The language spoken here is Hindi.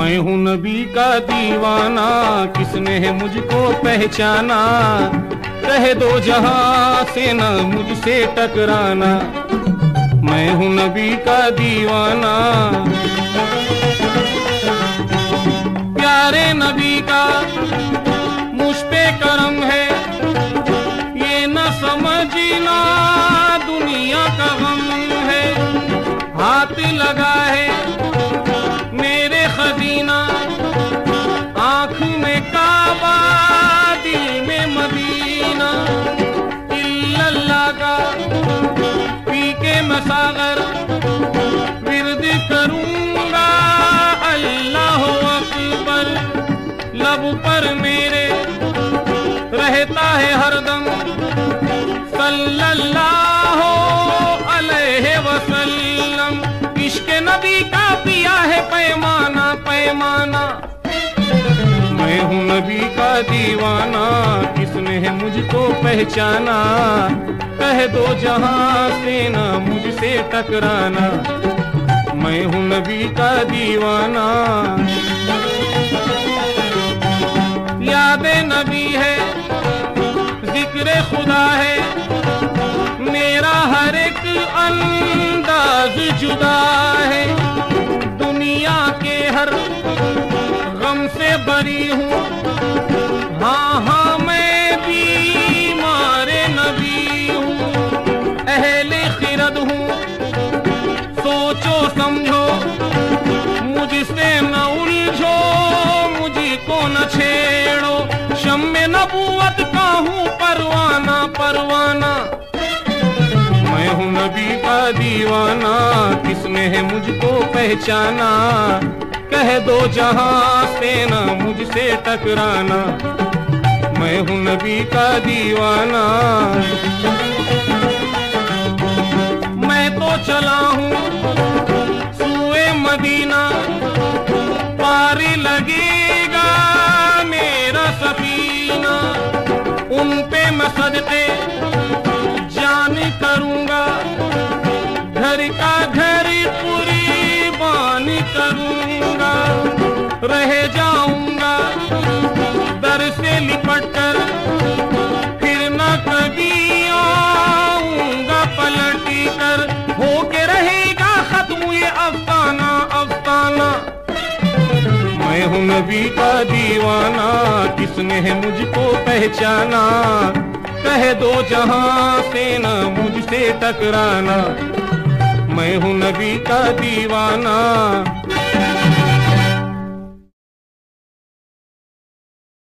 मैं हूँ नबी का दीवाना, किसने है मुझको पहचाना। कह दो जहां से न मुझसे टकराना। मैं हूँ नबी का दीवाना। प्यारे नबी का मुझ पे करम है, ये न समझना दुनिया का गम है। हाथ लगा है मेरे खजीना, आँख में काबा दिल में मदीना। इल्लल्लाह का पी के मसागर विर्द करूँगा अल्लाह अकबर। लब पर मेरे रहता है हरदम सल्लल्लाहु अलैहि वसल्लम। इश्क नबी का पिया है पैमाना पैमाना। मैं हूँ नबी का दीवाना, किसने है मुझको पहचाना। कह दो जहां से ना मुझसे टकराना। मैं हूँ नबी का दीवाना। याद नबी है, जिक्र खुदा है, मेरा हर एक अंदाज जुदा है। दुनिया के हर गम से बरी हूँ, हाँ हाँ मैं बीमार नबी हूँ। अहले खिरद हूँ, सोचो समझो, मुझसे न उलझो, मुझको न छेड़ो। शम्मे नबूवत का हूँ परवाना परवाना। मैं हूँ नबी का दीवाना, किसने है मुझको पहचाना। कह दो जहां से ना मुझसे टकराना। मैं हूँ नबी का दीवाना। मैं तो चला हूँ सूए मदीना, पारी लगेगा मेरा सफीना। उन पे मैं सजदे जान करूँगा, घर का घर कुर्बान करूँगा। रह जाऊँगा दर से लिपट कर, फिर न कभी आऊँगा पलट कर। होके रहेगा खत्म ये अफसाना अफसाना। मैं हूँ नबी का दीवाना, किसने है मुझको पहचाना। कह दो जहां से ना मुझसे टकराना। मैं हूँ नबी का दीवाना।